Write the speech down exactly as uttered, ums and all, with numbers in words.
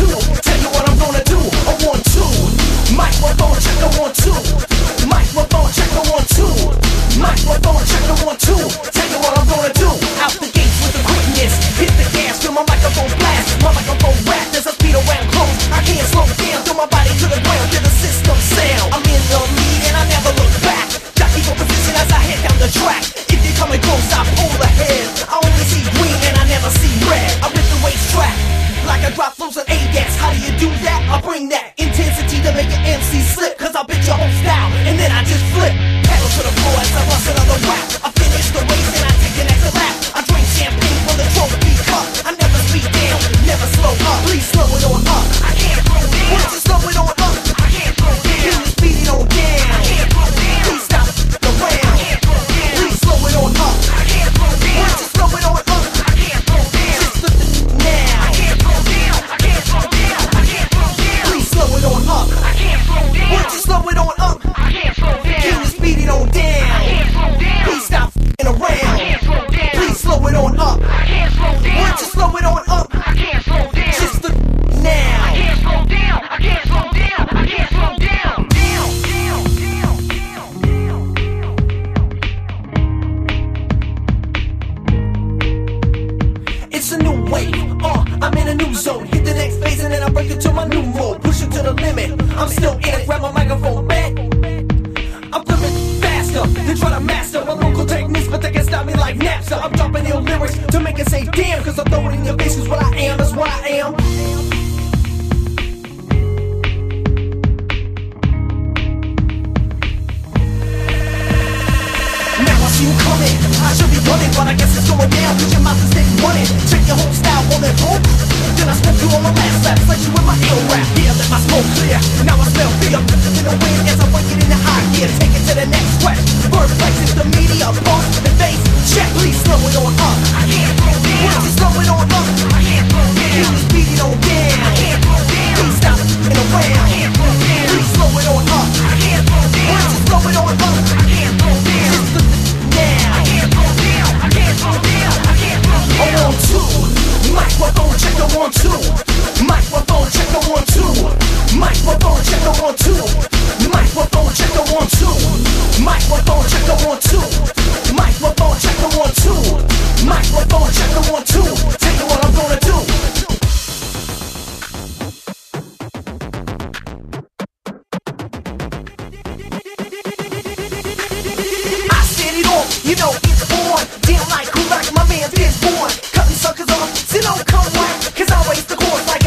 two. Tell you what I'm gonna do. A one, two. Microphone check a one, two. Microphone check a one, two. Microphone check a one, two. Tell you what I'm gonna do. Out the gates with the quickness. Hit the gas, feel my microphone blast. My microphone rap, there's a speed around close. I can't slow down, throw my body to the ground, hear the system sound. I'm in the lead and I never look back. Jockey for position as I head down the track. If you're coming close, I pull ahead. I only see green and I never see red. I rip the racetrack like I drop flows of A-gas. How do you do that? I bring that intensity to make your M C slip. Cause I bit your whole style and then I just flip. Pedal to the floor as I bust another rap. I finish the race and I take the next lap. I drink champagne from the trophy cup. I never speed down, never slow up. Please slow it on up. I can't slow down. Why don't you slow it on up? I can't slow down. Can you speed it on down? I can't slow down. Please stop around. I can't slow down. Please slow it on up. I can't slow down. Why don't you slow it on up? I can't slow down. Just look now. I can't slow down. I can't slow down. I can't slow down. Please slow it on up. I can't slow down. Why don't you slow it on up? I can't slow down. Can you speed it on down? I can't slow down. Please stop around. I can't slow down. Please slow it on up. I can't slow down. Why don't you slow it on up? I can't slow down. Just look now. I can't slow down. I can't slow down. I can't slow down. Down, down, down, down, down. It's a new wave. Uh, I'm in a new zone. Hit the next phase and then I break it to my new mode. Push it to the limit. I'm still in it. Grab my microphone back. I'm flipping faster. They try to master my local techniques, but they can stop me like Napster. I'm dropping ill lyrics to make it say damn. Cause I throw it in your face, cause what I am is what I am. Now I see you coming, I should be running, but I guess it's going down. Cause your mouth is steady running. Check your whole style on that boom. Then I smoke you on my last lap, like you with my ill rap. Yeah, let my smoke clear. Now I smell fear. In the wind as I work it in the high gear. Take it to the next stretch. First place is the media, boss, the bass. Check, please slow it on up. I can't slow down. Why don't you slow it on up? I can't slow down. Can you speed it on down? I can't slow down. Please stop it around. I can't slow down. Please slow it on up. I can't slow down. Why don't you slow it on up? I can't slow down. Just look now. I can't slow down. I can't slow down. I can't slow down. A one, two. Microphone check a one, two. Microphone check a one, two. Microphone check a one, two. Microphone check a one, two. Microphone check a one, two. Microphone check a one, two. Microphone check a one, two. Tell you what I'm gonna do. I set it off, you know it's on. Damn like who like my man is born. Cutting suckers off, so don't come whack. Cause I raise the course like